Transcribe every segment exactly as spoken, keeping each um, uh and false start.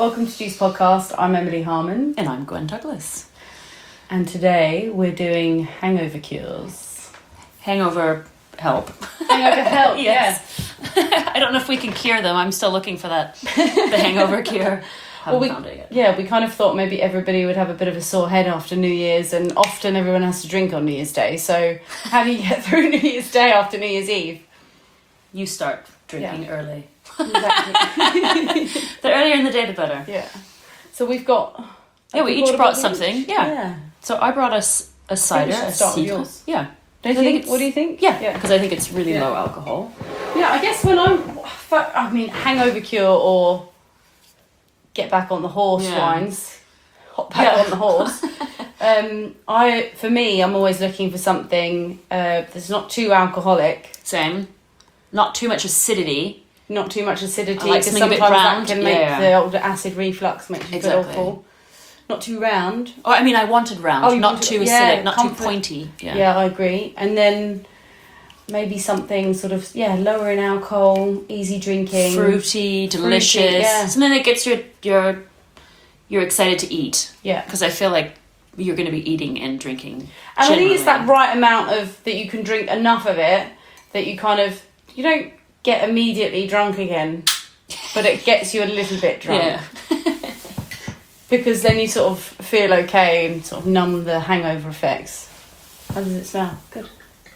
welcome to Juice Podcast. I'm Emily Harmon. And I'm Gwen Douglas. And today we're doing hangover cures. Hangover help. Hangover help, yes. Yeah. I don't know if we can cure them. I'm still looking for that, the hangover cure. Haven't well, we, found it yet. Yeah, we kind of thought maybe everybody would have a bit of a sore head after New Year's, and often everyone has to drink on New Year's Day. So how do you get through New Year's Day after New Year's Eve? You start drinking Yeah. early. Exactly. The earlier in the day, the better. Yeah. So we've got... Yeah, we have each got brought about something. each? Yeah. yeah. So I brought us a cider. should A start with cidre. yours. Yeah. Don't you I think think? it's- What do you think? Yeah, Yeah. because I think it's really Yeah. low alcohol. Yeah, I guess when I'm... I mean, hangover cure or get back on the horse Yeah. wines. Hop back Yeah. on the horse. um, I For me, I'm always looking for something uh, that's not too alcoholic, Same. Not too much acidity. not too much acidity, I like because something a sometimes bit that round. can make Yeah. the old acid reflux make you feel Exactly. awful. Not too round. Oh, I mean, I wanted round, Oh, you not wanted- too acidic, yeah, not comfort. too pointy. Yeah. Yeah, I agree. And then maybe something sort of, yeah, lower in alcohol, easy drinking. Fruity, delicious. yeah. Something that gets your your you're excited to eat. Yeah. Because I feel like you're going to be eating and drinking. And I think it's that generally. right amount of, that you can drink enough of it that you kind of, you don't get immediately drunk again, but it gets you a little bit drunk. Yeah. Because then you sort of feel okay and sort of numb the hangover effects. How does it smell? Good.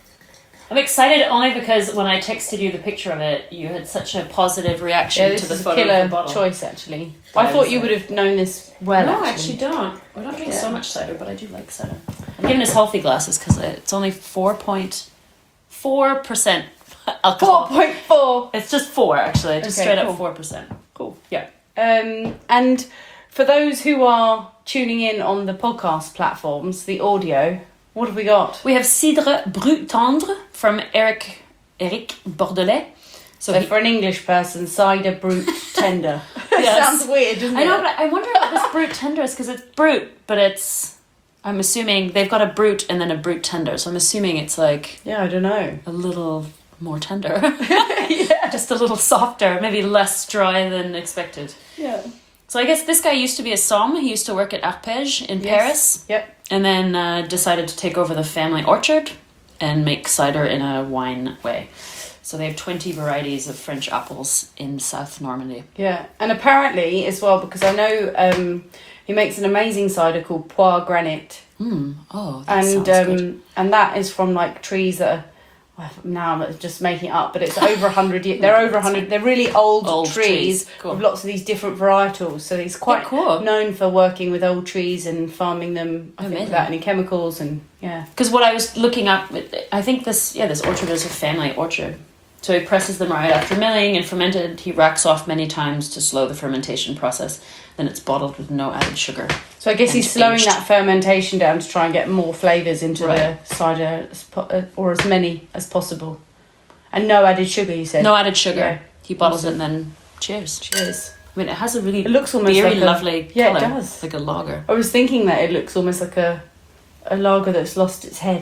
I'm excited only because when I texted you the picture of it, you had such a positive reaction Yeah, to this the is a photo killer of the bottle. choice, actually. But I I thought was you like- would have known this well, no, I actually. actually don't. We don't drink Yeah. so much cider, but I do like cider. I'm giving us healthy glasses because it's only four point four percent alcohol. four point four. It's just four, actually. Just Okay, straight cool. up four percent. Cool. Yeah. Um, and for those who are tuning in on the podcast platforms, the audio, what have we got? We have Cidre Brut Tendre from Eric Eric Bordelais. So, So he- for an English person, cider brute tender. It Yes. sounds weird, doesn't I it? know, but I wonder if this Brut Tender is because it's brute, but it's. I'm assuming they've got a brute and then a brute tender, so I'm assuming it's like Yeah, I don't know. a little more tender, yeah. just a little softer, maybe less dry than expected. Yeah. So I guess this guy used to be a somm. He used to work at Arpège in Paris, Yep. and then uh, decided to take over the family orchard and make cider in a wine way. So they have twenty varieties of French apples in South Normandy. Yeah. And apparently as well, because I know um, he makes an amazing cider called Poire Granite. Mm. Oh, that And sounds um, good. and that is from like trees that are, well, now I'm just making it up, but it's over a hundred years. They're over a hundred. They're really old, Old trees, trees. Cool. with lots of these different varietals. So he's quite Yeah, cool. known for working with old trees and farming them. I think Amazing. without any chemicals and yeah. Because what I was looking up, I think this, yeah, this orchard is a family orchard. So he presses them right after milling and fermented. He racks off many times to slow the fermentation process. Then it's bottled with no added sugar. So I guess And he's slowing aged. that fermentation down to try and get more flavours into Right. the cider, as po- uh, or as many as possible. And no added sugar, you said. No added sugar. Yeah. He bottles Awesome. it and then cheers. Cheers. I mean, it has a really It looks almost very like a- lovely Yeah, it colour. does. Like a lager. I was thinking that it looks almost like a a lager that's lost its head.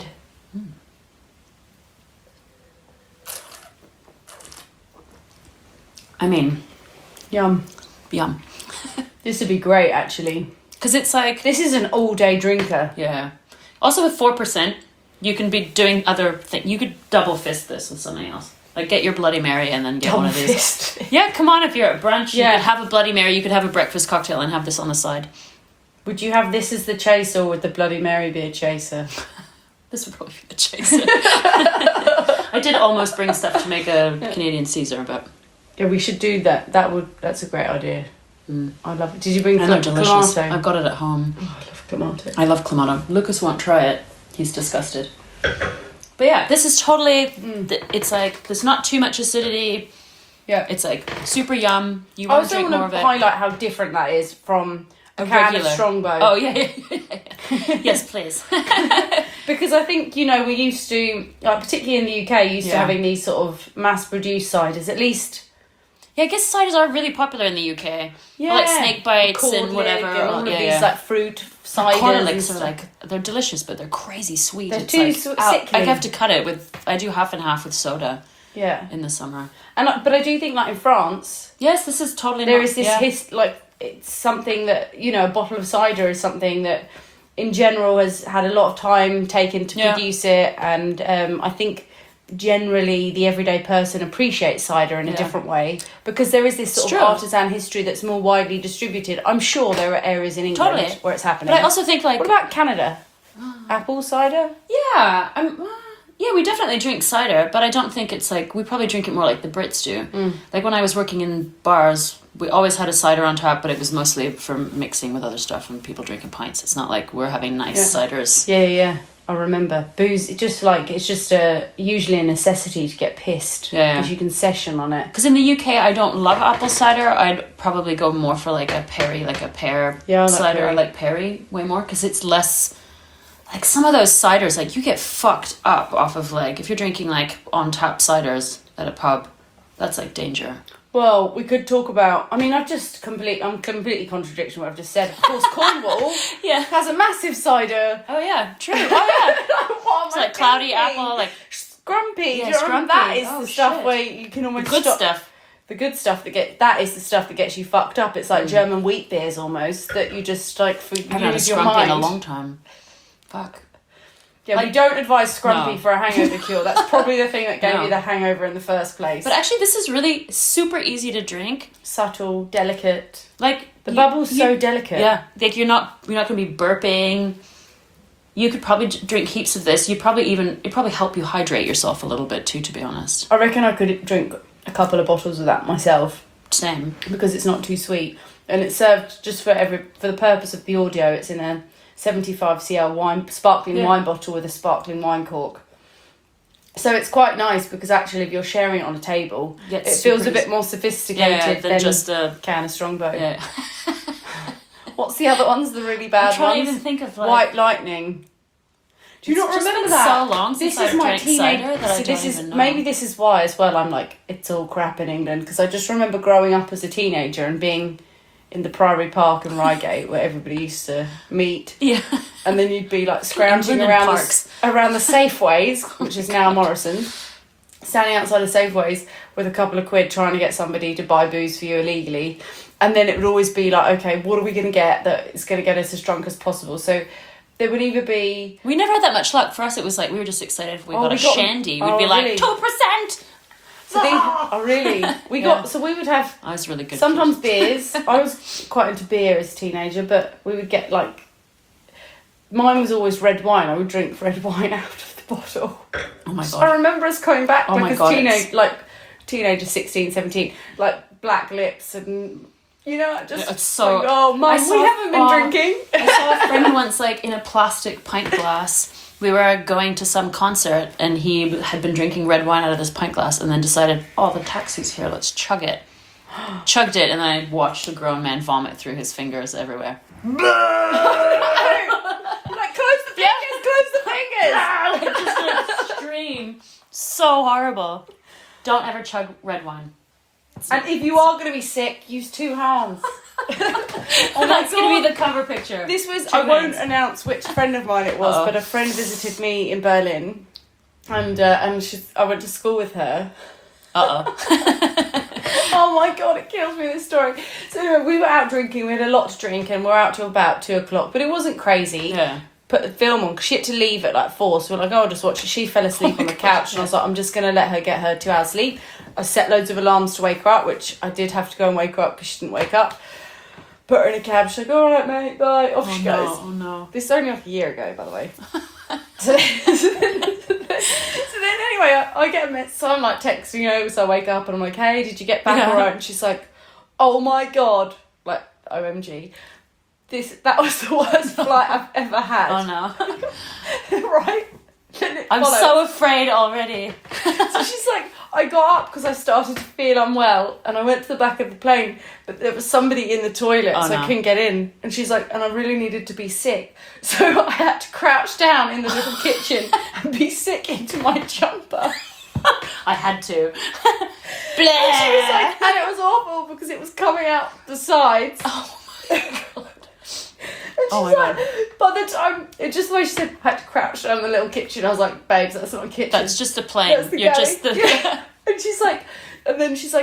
I mean, Yum. yum. This would be great, actually. Because it's like, This is an all-day drinker. yeah. Also with four percent, you can be doing other things. You could double fist this with something else. Like get your Bloody Mary and then get one of these. Fist. Yeah, come on, if you're at brunch, Yeah. you could have a Bloody Mary, you could have a breakfast cocktail and have this on the side. Would you have this as the chaser or would the Bloody Mary be a chaser? This would probably be the chaser. I did almost bring stuff to make a Canadian Caesar, but Yeah, we should do that. That would. That's a great idea. mm, I love it. Did you bring I know, cl- delicious. clamato? I've got it at home. Oh, I love clamato. I love clamato. Lucas won't try it. He's disgusted. But yeah, this is totally, th- it's like, there's not too much acidity. Yeah. It's like super yum. You I want to also drink more want of to it. highlight how different that is from a, A can regular. of Strongbow. Oh, yeah, yeah, yeah, yeah. Yes, please. Because I think, you know, we used to, like, particularly in the U K, used to Yeah. having these sort of mass-produced ciders, at least. Yeah, I guess ciders are really popular in the U K. Yeah. Like snake bites Cordlick and whatever. and all of yeah, these, yeah. like, fruit ciders. and Cornlicks are stuff. like, they're delicious, but they're crazy sweet. They're It's too like, sw- I'll- sickly. I have to cut it with, I do half and half with soda Yeah. in the summer. And I- But I do think, like, in France, Yes, this is totally there not, is this yeah. his like it's something that, you know, a bottle of cider is something that in general has had a lot of time taken to Yeah. produce it, and um, I think generally the everyday person appreciates cider in a Yeah. different way because there is this sort It's of true. artisan history that's more widely distributed. I'm sure there are areas in England Totally. where it's happening. But I also think like what about Canada? Apple cider? yeah, I'm, uh, yeah, we definitely drink cider, but I don't think it's like we probably drink it more like the Brits do. Mm. Like when I was working in bars, we always had a cider on tap, but it was mostly for mixing with other stuff and people drinking pints. It's not like we're having nice Yeah. ciders. Yeah, yeah, yeah. I remember booze. It just like it's just a usually a necessity to get pissed Yeah. because you can session on it. Because in the U K, I don't love apple cider. I'd probably go more for like a Perry, like a pear Yeah, I like cider. Perry. I like Perry way more because it's less. Like some of those ciders, like you get fucked up off of like if you're drinking like on tap ciders at a pub, that's like danger. Well, we could talk about. I mean, I've just complete. I'm completely contradicting what I've just said. Of course, Cornwall Yeah. has a massive cider. Oh yeah, true. Oh yeah. What It's am I like cloudy thinking? apple, like Scrumpy. Yeah, Do you remember that scrumpy. is Oh, the stuff shit. where you can almost good stop. stuff. The good stuff that get that is the stuff that gets you fucked up. It's like Mm. German wheat beers almost that you just like for, I haven't had a lose your scrumpy mind. in a long time. Fuck. Yeah, we Like- don't advise scrumpy No. for a hangover cure. That's probably the thing that gave No. you the hangover in the first place. But actually, this is really super easy to drink. Subtle, delicate. Like The you- bubble's you- so delicate. Yeah, like you're not you're not going to be burping. You could probably d- drink heaps of this. You probably even it probably help you hydrate yourself a little bit too. To be honest, I reckon I could drink a couple of bottles of that myself same. because it's not too sweet, and it's served just for every for the purpose of the audio. It's in a seventy-five centiliter wine sparkling Yeah. wine bottle with a sparkling wine cork. So it's quite nice because actually, if you're sharing it on a table, Yeah, it it's feels super a bit easy. more Yeah, sophisticated than than just a can of Strongbow. yeah. What's the other ones? The really bad I'm trying ones. to even think of like. White Lightning. Do you It's not just remember been that? so long since This is I've my drank teenage. cider that I See, this don't is even know. maybe this is why as well. I'm like it's all crap in England because I just remember growing up as a teenager and being in the Priory Park and Reigate where everybody used to meet, Yeah. and then you'd be like scrounging England around the, parks. around the Safeways, which is now Morrison, standing outside of Safeways with a couple of quid trying to get somebody to buy booze for you illegally, and then it would always be like, okay, what are we going to get that is going to get us as drunk as possible? So there would either be We never had that much luck. For us, it was like we were just excited if we Oh, got we a got- shandy. We'd oh, be like really? two percent. so they, oh really we Yeah. got so we would have I was really good. sometimes beers. I was quite into beer as a teenager, but we would get like mine was always red wine. I would drink red wine out of the bottle. Oh my I god. remember us coming back Oh like my as God, teenage it's- like teenagers sixteen, seventeen, like black lips and you know just It's so- like, oh mum, I we saw- haven't been oh. drinking. I saw a friend once, like in a plastic pint glass. We were going to some concert, and he had been drinking red wine out of this pint glass, and then decided, "Oh, the taxi's here. Let's chug it." Chugged it, and then I watched a grown man vomit through his fingers everywhere. Like close the fingers, close the fingers. Just an extreme, so horrible. Don't ever chug red wine. And if you are going to be sick, use two hands. Oh, that's gonna be the cover picture. This was, Two I won't hands. announce which friend of mine it was, Uh-oh. but a friend visited me in Berlin, and uh, and she, I went to school with her. Uh oh. Oh my god, it kills me, this story. So anyway, we were out drinking, we had a lot to drink, and we we're out till about two o'clock, but it wasn't crazy. Yeah. Put the film on, 'cause she had to leave at like four, so we're like, oh, I'll just watch it. She fell asleep Oh my on the God, couch, and I was like, I'm just going to let her get her two hours sleep. I set loads of alarms to wake her up, which I did have to go and wake her up because she didn't wake up. Put her in a cab, she's like, alright mate, bye. Off Oh she no. goes. Oh no. This is only like a year ago, by the way. so, then, so, then, so then anyway, I, I get a message, so I'm like texting her, so I wake up and I'm like, hey, did you get back Yeah. alright? And she's like, oh my god, like, O M G. This, that was the worst flight I've ever had. Oh no. Right? Then it I'm followed. so afraid already. So she's like, I got up because I started to feel unwell and I went to the back of the plane, but there was somebody in the toilet, Oh, so no. I couldn't get in. And she's like, and I really needed to be sick. So I had to crouch down in the little kitchen and be sick into my jumper. I had to. And she was like, and it was awful because it was coming out the sides. Oh my god. And Oh she's my like, by the time, it just the way she said, I had to crouch down in the little kitchen. I was like, babes, that's not a kitchen. That's just a plane. That's the You're galley. just the Yeah. And she's like, and then she's like,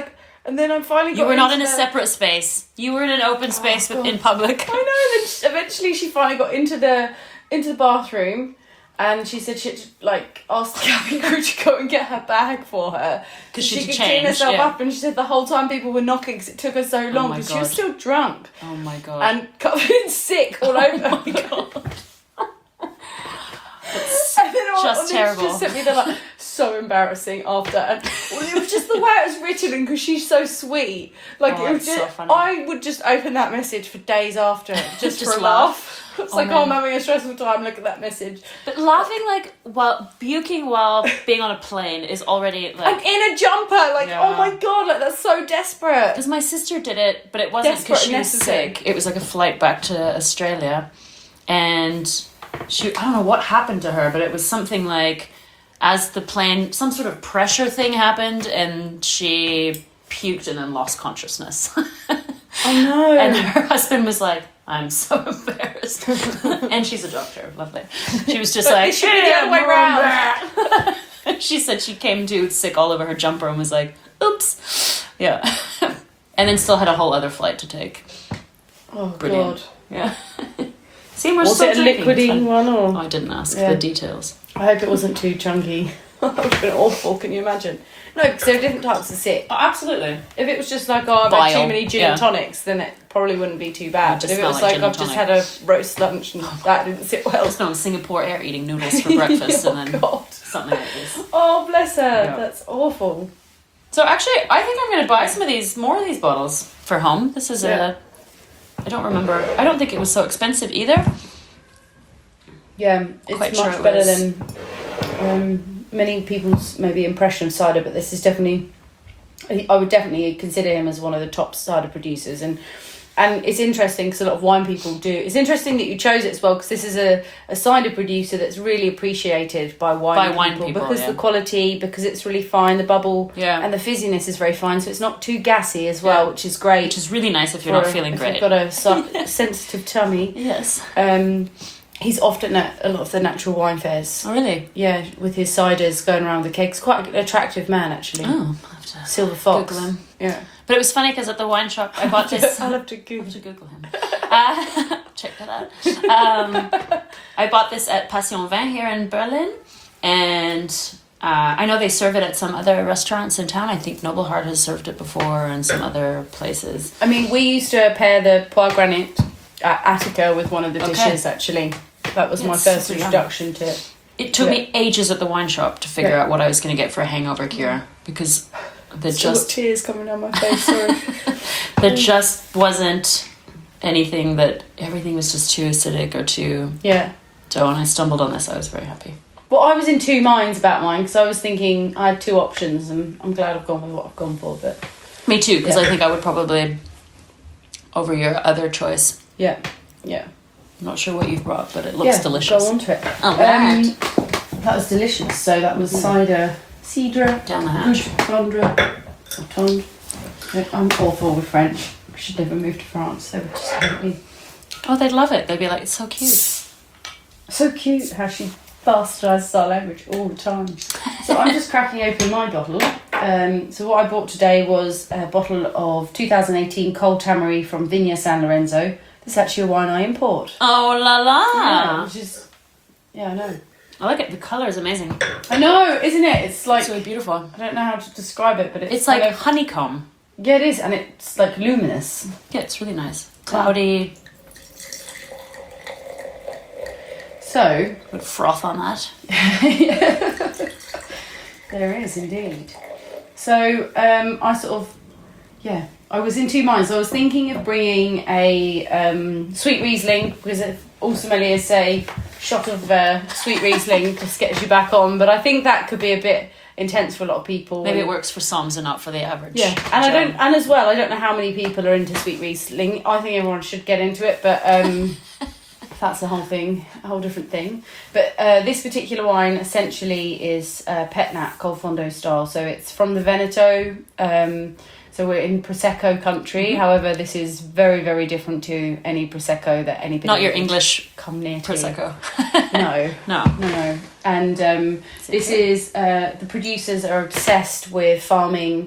And then I finally got You were not in into a the- separate space. You were in an open space God. in public. I know. And then she- eventually she finally got into the into the bathroom, and she said she'd like asked the cabin crew to go and get her bag for her 'Cause she she'd could changed, clean herself yeah. up. And she said the whole time people were knocking because it took her so long my because she was God. still drunk Oh my god. and covered in sick all over. Oh my god. And then all, Just all this terrible. just sent me the like so embarrassing after, and well, it was just the way it was written, and because she's so sweet, like Oh, it was it's so just, funny. I would just open that message for days after, just, Just for a laugh. laugh. It's Oh, like, man. oh, I'm having a stressful time. Look at that message. But laughing like while puking while being on a plane is already And like. in a jumper, like, Yeah. oh my god, like that's so desperate. Because my sister did it, but it wasn't Desperate because she and was necessary. sick. It was like a flight back to Australia, and she I don't know what happened to her, but it was something like as the plane, some sort of pressure thing happened, and she puked and then lost consciousness. Oh no. And her husband was like, I'm so embarrassed. And she's a doctor, lovely. She was just like, It should be the other way "Yeah, mom." She said she came to sick all over her jumper and was like, oops. Yeah. And then still had a whole other flight to take. Oh Brilliant. god. Yeah. See, we're Was still it a drinking. liquidy Fun. one or? Oh, I didn't ask Yeah. the details. I hope it wasn't too chunky. That would have been awful. Can you imagine? No, because there are different types of sick. Oh, absolutely. If it was just like, oh, I've had Bile, too many gin yeah. and tonics, then it probably wouldn't be too bad. It But just if it smell was like like, gin and I've just tonic. had a roast lunch and that didn't sit well. It's known Singapore Air eating noodles for breakfast Oh, and then God. something like this. Oh, bless her. Yeah. That's awful. So actually, I think I'm going to buy some of these, more of these bottles for home. This is Yeah. a, I don't remember, I don't think it was so expensive either. Yeah, it's Quite much sure it better was. than um, many people's maybe impression of cider, but this is definitely, I I would definitely consider him as one of the top cider producers. And and it's interesting because a lot of wine people do. It's interesting that you chose it as well because this is a, a cider producer that's really appreciated by wine By people, wine people, because yeah. the quality, because it's really fine, the bubble Yeah. and the fizziness is very fine, so it's not too gassy as well, Yeah. which is great. Which is really nice if you're for not feeling if great. You've got a si- sensitive tummy. Yes. Um, he's often at a lot of the natural wine fairs. Oh, really? Yeah, with his ciders going around the kegs. Quite an attractive man, actually. Oh, I'll have to Silver Fox. Google him. Yeah. But it was funny because at the wine shop, I bought this. I'll have to I Google. have to Google him. Uh, check that out. Um, I bought this at Passion Vin here in Berlin, and uh, I know they serve it at some other restaurants in town. I think Noble Heart has served it before, and some other places. I mean, we used to pair the Poire Granite at Attica with one of the Okay. dishes, actually. That was Yeah, my it's first super yum. introduction to it. It took Yeah. me ages at the wine shop to figure Yeah. out what I was going to get for a hangover cure because there Still got just tears coming down my face, sorry. there just wasn't anything that everything was just too acidic or too. Yeah. So when I stumbled on this, I was very happy. Well, I was in two minds about mine because I was thinking I had two options, and I'm glad I've gone with what I've gone for. But Me too, because Yeah. I think I would probably over your other choice. yeah, yeah. I'm not sure what you've brought, but it looks yeah, delicious. Go on to it. Oh, Um, right. that was delicious. So that was cider, cidre, Down the hatch. tendre, or tendre. I'm awful with French. I should never move to France. They would just hate me. Oh, they'd love it. They'd be like, it's so cute. So cute how she bastardises our language all the time. So I'm just cracking open my bottle. Um, so what I bought today was a bottle of two thousand eighteen Cold Tamari from Vigna San Lorenzo. This is actually a wine I import. Oh la la! Yeah, which is, yeah, I know. I like it. The color is amazing. I know, isn't it? It's like, It's really beautiful. I don't know how to describe it, but it's, It's like kind of- honeycomb. yeah, it is, and it's like luminous. Yeah, it's really nice. Cloudy. So Put froth on that. there is indeed. So um, I sort of, yeah, I was in two minds. I was thinking of bringing a um, sweet Riesling because if all sommeliers say shot of uh, sweet Riesling just gets you back on, but I think that could be a bit intense for a lot of people. Maybe it And- works for Soms and not for the average. Yeah, and I Joe. don't, and as well, I don't know how many people are into sweet Riesling. I think everyone should get into it, but um, that's the whole thing, a whole different thing. But uh, this particular wine essentially is uh, Petnat Col Fondo style, so it's from the Veneto. Um, so we're in Prosecco country. Mhm. However, this is very, very different to any Prosecco that anybody Not your would English come near to. Prosecco. No. No. No, no. And um, this is, uh, the producers are obsessed with farming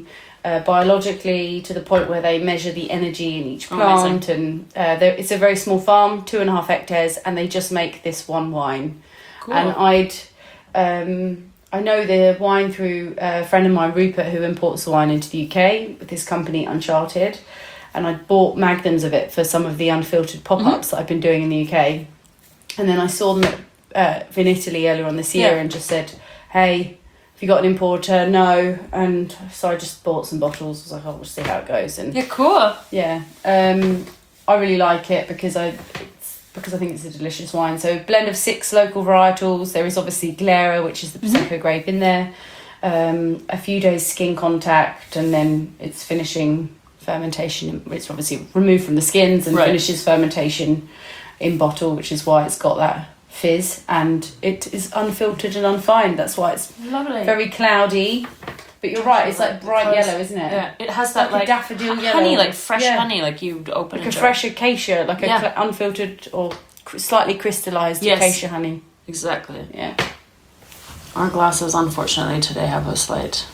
uh, biologically to the point where they measure the energy in each plant. Amazing. And uh, they're- it's a very small farm, two and a half hectares, and they just make this one wine. Cool. And I'd, um, I know the wine through a friend of mine, Rupert, who imports the wine into the U K with his company Uncharted. And I bought magnums of it for some of the unfiltered pop-ups that I've been doing in the U K. And then I saw them at uh, Vinitaly earlier on this year Yeah. and just said, hey, have you got an importer? No. And so I just bought some bottles. I was like, oh, we'll see how it goes. And Yeah, cool. yeah, um, I really like it because I it's, because I think it's a delicious wine. So blend of six local varietals. There is obviously Glera, which is the Prosecco grape in there. Um, a few days skin contact, and then it's finishing fermentation. It's obviously removed from the skins and Right. finishes fermentation in bottle, which is why it's got that fizz, and it is unfiltered and unfined. That's why it's Lovely. very cloudy. But you're right, it's like bright Colours. yellow, isn't it? Yeah, it has that Like like, a daffodil h- yellow. honey, like fresh Yeah. honey, like you'd open Like a a jar. fresh acacia, like a Yeah. cl- unfiltered or cr- slightly crystallized Yes. acacia honey. Exactly. Yeah. Our glasses, unfortunately, today have a slight.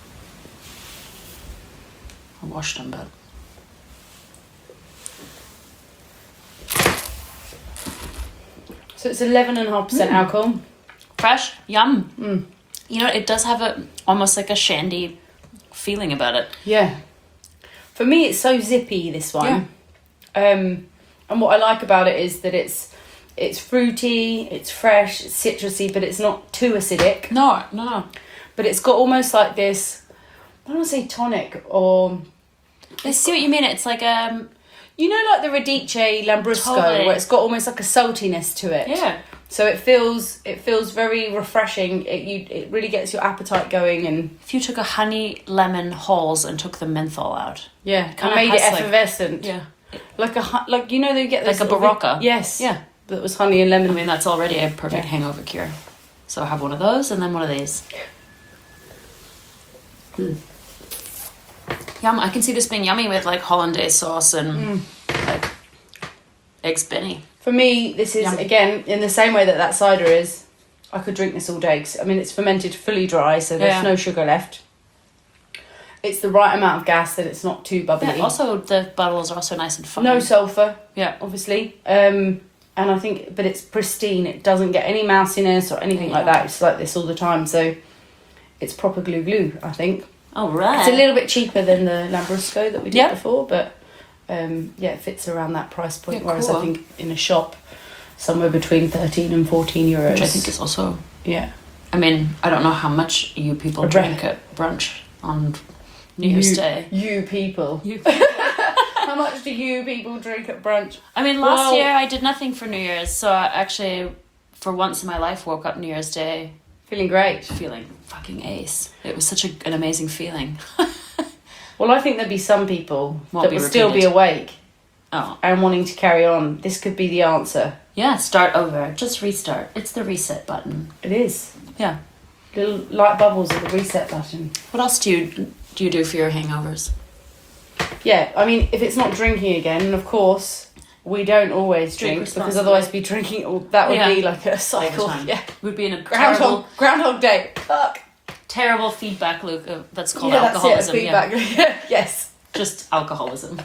I washed them, but So it's eleven and a half percent alcohol. fresh, yum. Mm. You know, it does have a almost like a shandy feeling about it. Yeah. For me, it's so zippy, this one. Um, and what I like about it is that it's it's fruity, it's fresh, it's citrusy, but it's not too acidic. No, no, no. But it's got almost like this, I don't want to say tonic, or I see what you mean. It's like um, you know, like the Radice Lambrusco, Totally. where it's got almost like a saltiness to it. yeah, So it feels it feels very refreshing. It you it really gets your appetite going, and if you took a honey lemon hulls and took the menthol out, yeah, and Kinda made it has, like- effervescent. yeah, Like a hu- like you know they get Like this a little bit- Barocca. Yes. yeah. That was honey and lemon. I mean, that's already a perfect Yeah. hangover cure. So I have one of those and then one of these. Mm. Yum! I can see this being yummy with like hollandaise sauce and Mm. like eggs Benny. For me, this is Yum. again in the same way that that cider is. I could drink this all day. 'Cause, I mean, it's fermented fully dry, so there's Yeah. no sugar left. It's the right amount of gas that it's not too bubbly. Yeah, also the bottles are also nice and fine. No sulfur, Yeah. obviously. Um, and I think, but it's pristine. It doesn't get any mousiness or anything like Yeah. that. It's like this all the time. So it's proper glue glue, I think. All right. It's a little bit cheaper than the Lambrusco that we did Yeah. before, but um, yeah, it fits around that price point. Yeah, whereas cool. I think in a shop, somewhere between thirteen and fourteen euros. Which I think is also. yeah. I mean, I don't know how much you people A drink at brunch on New Year's you, Day. You people. You. How much do you people drink at brunch? I mean, last Well- year I did nothing for New Year's, so I actually, for once in my life, woke up New Year's Day Feeling great. feeling fucking ace. It was such a, an amazing feeling. Well, I think there'd be some people Won't that be will still be repeated. awake Oh. and wanting to carry on. This could be the answer. Yeah, start over. Just restart. It's the reset button. It is. Yeah. Little light bubbles at the reset button. What else do you do you do for your hangovers? Yeah, I mean, if it's not drinking again, and of course, we don't always Drink drink, because responsibly. otherwise be drinking, all, that would Yeah. be like a All the cycle. time. Yeah. Would be in a Groundhog, terrible, Groundhog Day. Fuck. terrible feedback loop. Uh, that's called Yeah, alcoholism. that's Yeah, it, feedback. Yes. just alcoholism.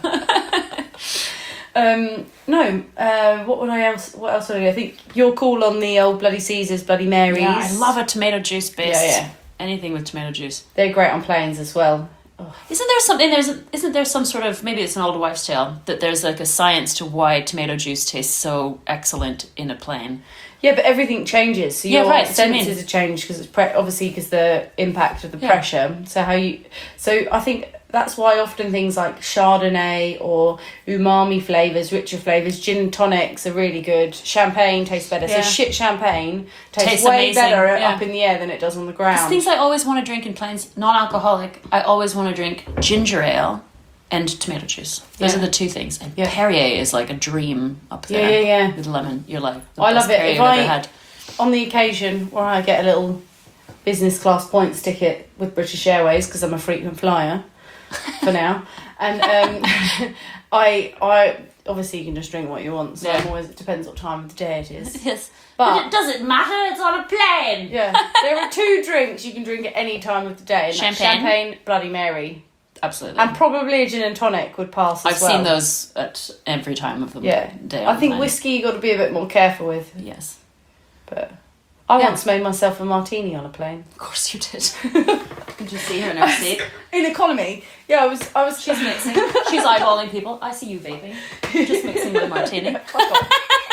Um, no, uh, what would I else? What else would I do? I think you're cool on the old Bloody Caesars, Bloody Marys. Yeah, I love a tomato juice based. Yeah, yeah. Anything with tomato juice. They're great on planes as well. Isn't there something? There's isn't there some sort of, maybe it's an old wives' tale, that there's like a science to why tomato juice tastes so excellent in a plane. Yeah, but everything changes. So Yeah, your right, that's what I senses mean. are changed because it's pre- obviously because the impact of the Yeah. pressure. So how you? So I think that's why often things like Chardonnay or umami flavors, richer flavors, gin and tonics are really good. Champagne tastes better. Yeah. So shit champagne tastes, Tastes way amazing, better yeah. up in the air than it does on the Because ground. things I always want to drink in planes, non-alcoholic, I always want to drink ginger ale and tomato juice. Those Yeah. are the two things. And Yeah. Perrier is like a dream up Yeah, there. yeah, yeah. With lemon. You're like, the I best love it. Perrier If you've I- ever had. On the occasion where I get a little business class points ticket with British Airways because I'm a frequent flyer for now, and um, I I obviously you can just drink what you want. So Yeah. I'm always, it depends what time of the day it is. Yes. But- But it doesn't matter, it's on a plane. Yeah, there are two drinks you can drink at any time of the day. And that's Champagne. champagne, Bloody Mary. Absolutely. And probably a gin and tonic would pass as I've well. seen those at every time of the Yeah. day. I think online. whiskey you got to be a bit more careful with. Yes. But I Yeah. once made myself a martini on a plane. Of course you did. Did you see her in her seat? In economy. Yeah, I was I was She's mixing. She's eyeballing people. I see you vaping. Just mixing with a martini. Yeah, fuck off.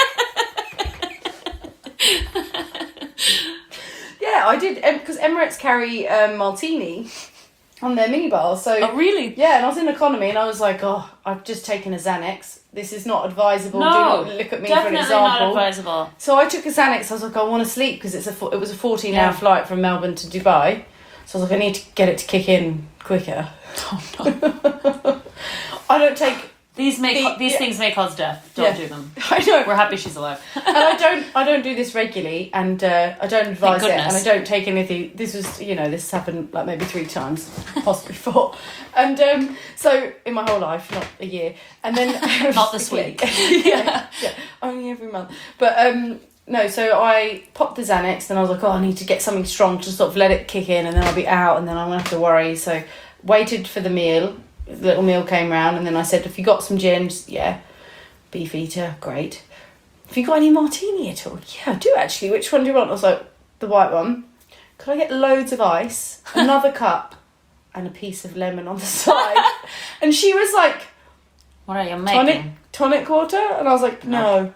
Yeah, I did, because Emirates carry um, martini on their minibars. So Oh, really? yeah, and I was in economy, and I was like, oh, I've just taken a Xanax. This is not advisable. No, Do not look at me for an definitely example. not advisable. So I took a Xanax. I was like, I want to sleep because it's a fo- it was a fourteen hour Yeah. flight from Melbourne to Dubai. So I was like, I need to get it to kick in quicker. Oh, no. I don't take. These make The- these yeah. things may cause death. Don't Yeah. do them. I know. We're happy she's alive. And I don't I don't do this regularly, and uh, I don't advise it, and I goodness. don't take anything. This was, you know, this has happened like maybe three times, possibly four, and um, so in my whole life, not a year, and then Not this week. yeah, yeah, only every month. But um, no, so I popped the Xanax, and I was like, oh, I need to get something strong to sort of let it kick in, and then I'll be out, and then I won't have to worry. So waited for the meal. The little meal came round, and then I said, if you got some gin, just- yeah, beef eater, great. Have you got any martini at all? Yeah, I do actually. Which one do you want? I was like, the white one. Could I get loads of ice, another cup, and a piece of lemon on the side? And she was like, What are you making? tonic, tonic water? And I was like, no.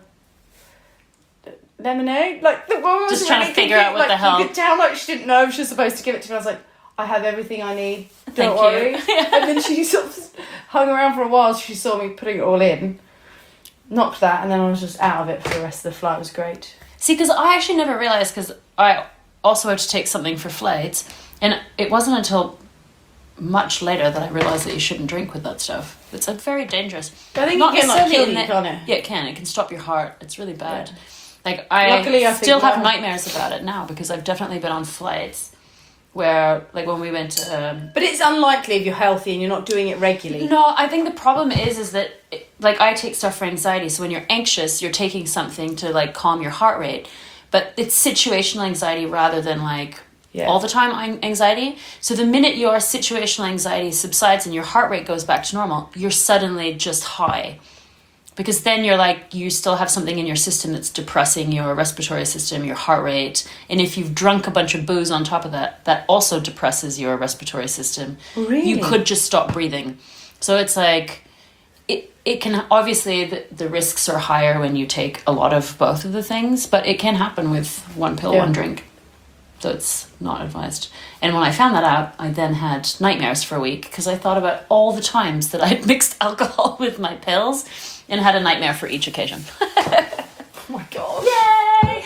Lemonade? Like, the woman was Just trying to really figure out what confused. the hell. You could tell like she didn't know she was supposed to give it to me. I was like, I have everything I need. Don't Thank you. worry. And then she sort of hung around for a while. She saw me putting it all in. Knocked that, and then I was just out of it for the rest of the flight. It was great. See, because I actually never realised, because I also had to take something for flights, and it wasn't until much later that I realised that you shouldn't drink with that stuff. It's like very dangerous. But I think Not you can like necessarily kill in you, the- can't it? Yeah, it can. It can stop your heart. It's really bad. Yeah. Like, I Luckily, I think still have that- nightmares about it now, because I've definitely been on flights where, like, when we went to... Um, But it's unlikely if you're healthy and you're not doing it regularly. No, I think the problem is is that, like, I take stuff for anxiety. So when you're anxious, you're taking something to, like, calm your heart rate. But it's situational anxiety rather than, like, Yeah. all the time an- anxiety. So the minute your situational anxiety subsides and your heart rate goes back to normal, you're suddenly just high. Because then you're like, you still have something in your system that's depressing your respiratory system, your heart rate. And if you've drunk a bunch of booze on top of that, that also depresses your respiratory system. Really? You could just stop breathing. So it's like, it, it can, obviously the, the risks are higher when you take a lot of both of the things, but it can happen with one pill, Yeah. one drink. So it's not advised. And when I found that out, I then had nightmares for a week because I thought about all the times that I'd mixed alcohol with my pills and had a nightmare for each occasion. Oh my god. Yay!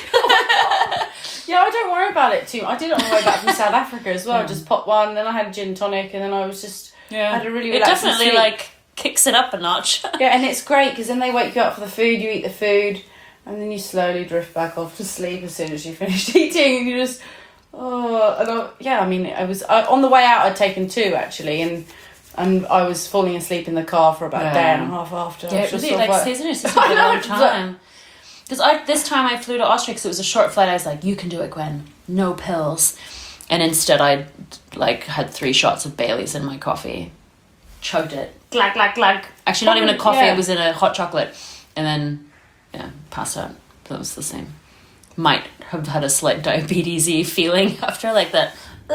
Yeah, I don't worry about it too much. I did it on the way back from South Africa as well. I just popped one, then I had a gin tonic, and then I was just Yeah. had a really It relaxing definitely sleep. like kicks it up a notch. Yeah, and it's great because then they wake you up for the food, you eat the food, and then you slowly drift back off to sleep as soon as you finished eating, and you just oh, and I, yeah. I mean, I was I, on the way out. I'd taken two actually, and and I was falling asleep in the car for about a day and a half after. I Yeah, was it just really sort of like stays in your system I for a know, long it's like- time. Because I this time I flew to Austria because it was a short flight. I was like, "You can do it, Gwen. No pills." And instead, I like had three shots of Bailey's in my coffee, chugged it, glug glug glug. Actually, not even a coffee. Yeah. It was in a hot chocolate, and then yeah, passed out. That was the same. Might have had a slight diabetes-y feeling after like that.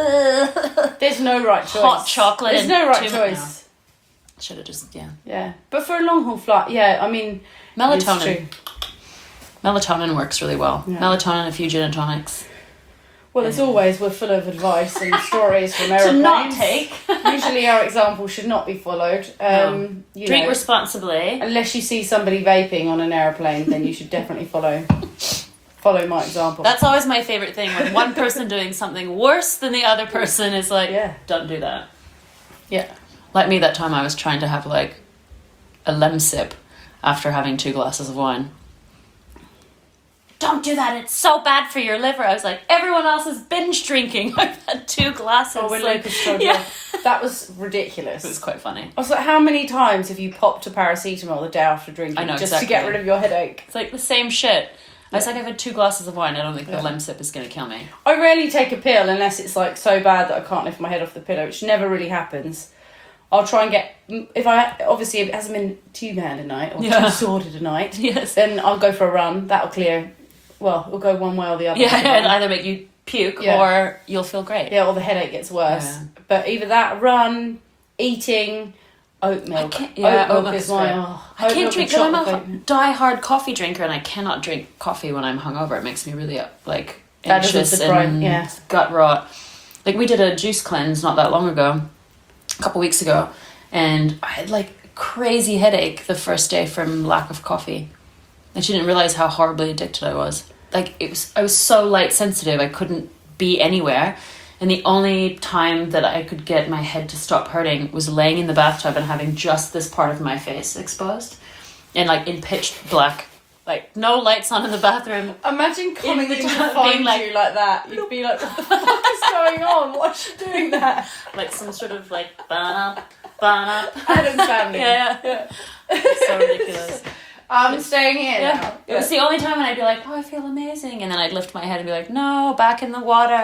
There's no right choice. Hot chocolate There's and no right too- choice. Should have just yeah. Yeah, but for a long haul flight, yeah. I mean, it's Melatonin. true. Melatonin works really well. Yeah. Melatonin, a few gin and tonics. Well, as always, we're full of advice and stories from To aeroplanes. not take. Usually, our example should not be followed. Um, you Drink know, responsibly. unless you see somebody vaping on an aeroplane, then you should definitely follow follow my example. That's always my favorite thing. When one person doing something worse than the other person is like, Yeah. don't do that. yeah. Like me that time I was trying to have like a lem sip after having two glasses of wine. Don't do that. It's so bad for your liver. I was like, everyone else is binge drinking. I've had two glasses. Oh, when like, Lucas told yeah. you. That was ridiculous. It was quite funny. I was like, how many times have you popped a paracetamol the day after drinking I know, just to get exactly. rid of your headache? It's like the same shit. I was like, I've had two glasses of wine. I don't think the lem sip is going to kill me. I rarely take a pill unless it's like so bad that I can't lift my head off the pillow, which never really happens. I'll try and get, if I, obviously if it hasn't been too bad a night, or Yeah. too sordid a night, Yes. then I'll go for a run. That'll clear, well, it'll go one way or the other. Yeah, it'll either make you puke Yeah. or you'll feel great. Yeah, or the headache gets worse. Yeah. But either that, run, eating, oat milk. I can't- yeah, oat milk oat milk is is my, great. oh, I oat can't milk drink, with because I'm chocolate a oat. die-hard coffee drinker and I cannot drink coffee when I'm hungover. It makes me really, uh, like, That doesn't anxious surprise- and yeah. gut rot. Like, we did a juice cleanse not that long ago, a couple weeks ago, and I had, like, crazy headache the first day from lack of coffee. And she didn't realize how horribly addicted I was. Like, it was, I was so light sensitive, I couldn't be anywhere. And the only time that I could get my head to stop hurting was laying in the bathtub and having just this part of my face exposed. And, like, in pitch black. Like, no lights on in the bathroom. Imagine coming the in to tub find being like- you like that. You'd be like, what the fuck is going on? Why's she doing that? Like, some sort of, like, ban up, ban up. Adam's family. Yeah, yeah. It's so ridiculous. I'm staying here Yeah. now. It was the only time when I'd be like, oh, I feel amazing. And then I'd lift my head and be like, no, back in the water.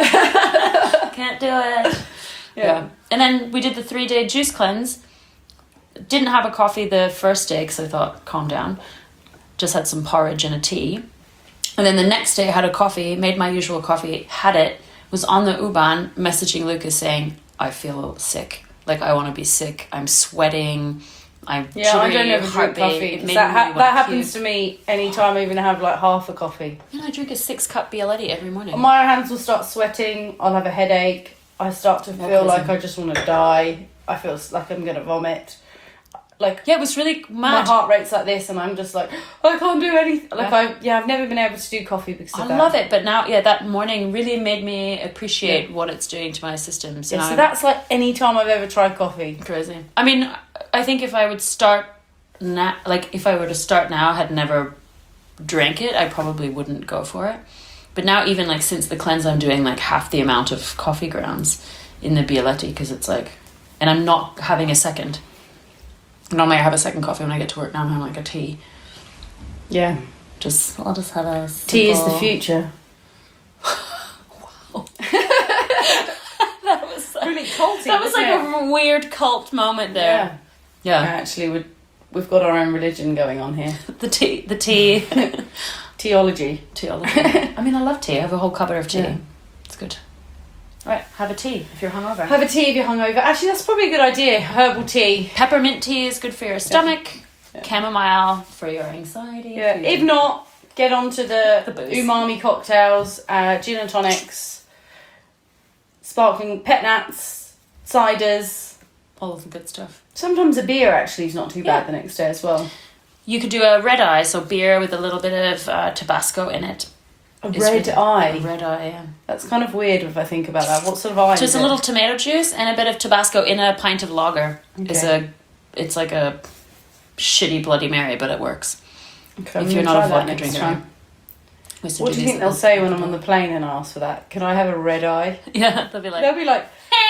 Can't do it. Yeah. Yeah. And then we did the three-day juice cleanse. Didn't have a coffee the first day because I thought, calm down. Just had some porridge and a tea. And then the next day I had a coffee, made my usual coffee, had it, was on the U-Bahn messaging Lucas saying, I feel sick. Like, I want to be sick. I'm sweating. I'm Yeah, I jittery, don't ever drink heartbeat. coffee. It 'cause made That, me ha- want that to happens puke. to me anytime I even have like half a coffee. And I drink a six-cup Bialetti every morning. My hands will start sweating. I'll have a headache. I start to More feel crazy. like I just want to die. I feel s- like I'm going to vomit. Like, Yeah, it was really my mad. heart rate's like this and I'm just like, I can't do anything. Like, Yeah. I, yeah, I've never been able to do coffee because I of that. love it, but now, yeah, that morning really made me appreciate what it's doing to my system. So, Yeah, now so I'm that's like any time I've ever tried coffee. crazy. I mean, I think if I would start now, like if I were to start now, had never drank it, I probably wouldn't go for it. But now, even like since the cleanse, I'm doing like half the amount of coffee grounds in the Bialetti because it's like, and I'm not having a second. Normally, I have a second coffee when I get to work. Now I'm having like a tea. Yeah. Just I'll just have a Tea is the simple- future. That was like, Really culty, that was wasn't like a weird cult moment there. Yeah. Yeah, Actually, we'd, we've got our own religion going on here. the tea, the tea, Theology. teology. I mean, I love tea. I have a whole cupboard of tea. Yeah. It's good. All right, have a tea if you're hungover. Have a tea if you're hungover. Actually, that's probably a good idea. Herbal tea. Peppermint tea is good for your stomach. Yeah. Chamomile for your anxiety. Yeah. for your- If not, get onto the, The booze. umami cocktails, uh, gin and tonics, sparkling pet nats, ciders. all of the good stuff. Sometimes a beer actually is not too bad Yeah. the next day as well. You could do a red eye, so beer with a little bit of uh, Tabasco in it. A It's red really- eye. A red eye, yeah. That's kind of weird if I think about that. What sort of eye Just is a it? little tomato juice and a bit of Tabasco in a pint of lager. Is Okay. a, it's like a shitty Bloody Mary, but it works. Okay, I'm if you're gonna not a try that vodka next drinker. time. We used to What do you these think they'll little- say when I'm on the plane and ask for that? Can I have a red eye? Yeah, they'll be like, They'll be like,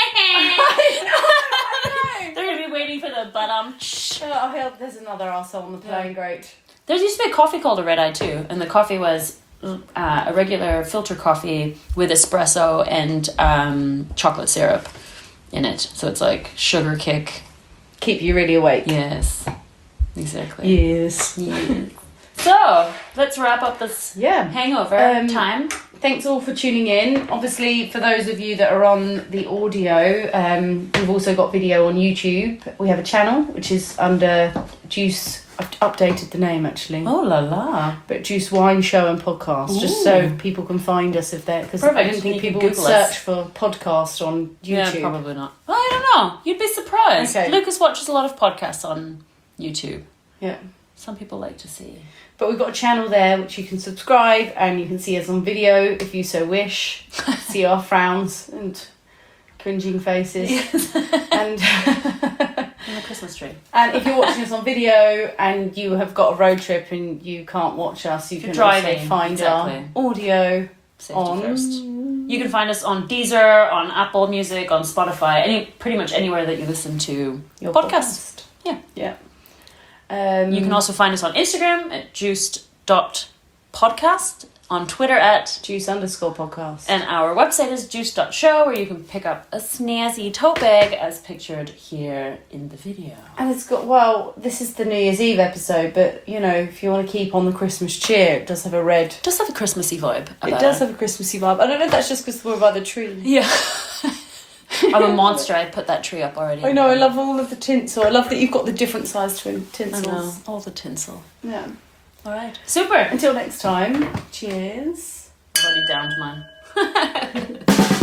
they're gonna be waiting for the but um. Shh. oh, hell, there's another arsehole on the plane, great. There used to be a coffee called a red eye too, and the coffee was uh, a regular filter coffee with espresso and um, chocolate syrup in it. So it's like sugar kick. Keep you really awake. Yes, exactly. Yes. Yes. So let's wrap up this Yeah. hangover Um, time. Thanks all for tuning in. Obviously, for those of you that are on the audio, um, we've also got video on YouTube. We have a channel which is under Juice. I've updated the name actually, Oh la la! but Juice Wine Show and Podcast, just so Ooh. people can find us if they're because I Perfect. didn't think You can people would Google us. search for podcast on Yeah, YouTube. probably not. Well, I don't know. You'd be surprised. Okay. Lucas watches a lot of podcasts on YouTube. Yeah. Some people like to see. But we've got a channel there which you can subscribe and you can see us on video if you so wish. See our frowns and cringing faces. And And the Christmas tree. and if you're watching us on video and you have got a road trip and you can't watch us, you If can you're also driving, find exactly. our audio Safety on first. You can find us on Deezer, on Apple Music, on Spotify, any pretty much anywhere that you listen to your podcasts. podcast. Yeah. Yeah. Um, You can also find us on Instagram at juiced dot podcast on Twitter at Juice underscore podcast. and our website is juice dot show, where you can pick up a snazzy tote bag as pictured here in the video. And it's got, well, this is the New Year's Eve episode, but, you know, if you want to keep on the Christmas cheer, it does have a red... It does have a Christmassy vibe. It about does have a Christmassy vibe. I don't know if that's just because we're by the tree. Yeah. I'm a monster. I put that tree up already. I know, I love all of the tinsel. I love that you've got the different sized twin I tinsels. know. All the tinsel. Yeah. All right. Super. Until next time, cheers. I've already downed mine.